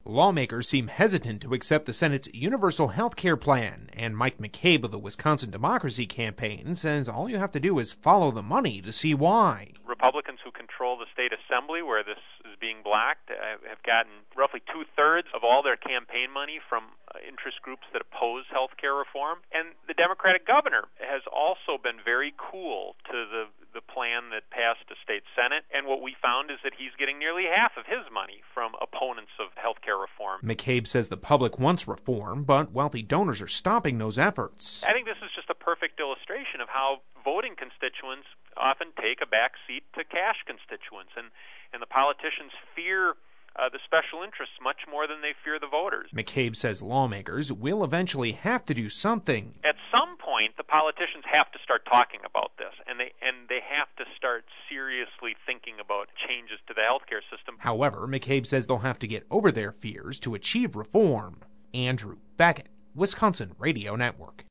Lawmakers seem hesitant to accept the Senate's universal health care plan, and Mike McCabe of the Wisconsin Democracy Campaign says all you have to do is follow the money to see why. Republicans who control the state assembly where this is being blocked have gotten roughly two-thirds of all their campaign money from interest groups that oppose health care reform. And the Democratic governor has also been very cool to the plan that passed the state Senate. And what we found is that he's getting nearly half of his money from opponents of health care reform. McCabe says the public wants reform, but wealthy donors are stopping those efforts. I think this is just a perfect illustration of how voting constituents often take a back seat to cash constituents, and the politicians fear the special interests much more than they fear the voters. McCabe says lawmakers will eventually have to do something. At some point, the politicians have to start talking about this, and they have to start seriously thinking about changes to the healthcare system. However, McCabe says they'll have to get over their fears to achieve reform. Andrew Beckett, Wisconsin Radio Network.